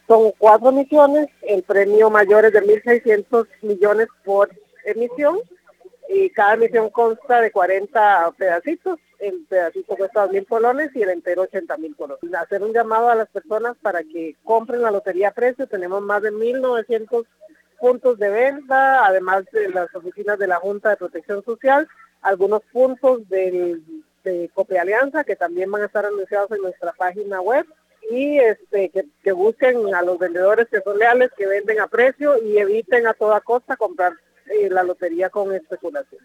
Son 4 emisiones, el premio mayor es de 1.600 millones por emisión y cada emisión consta de 40 pedacitos. El pedacito cuesta 2.000 colones y el entero 80.000 colones. Hacer un llamado a las personas para que compren la lotería a precio. Tenemos más de 1.900 puntos de venta, además de las oficinas de la Junta de Protección Social, algunos puntos de Cope Alianza que también van a estar anunciados en nuestra página web y que busquen a los vendedores que son leales, que venden a precio y eviten a toda costa comprar la lotería con especulación.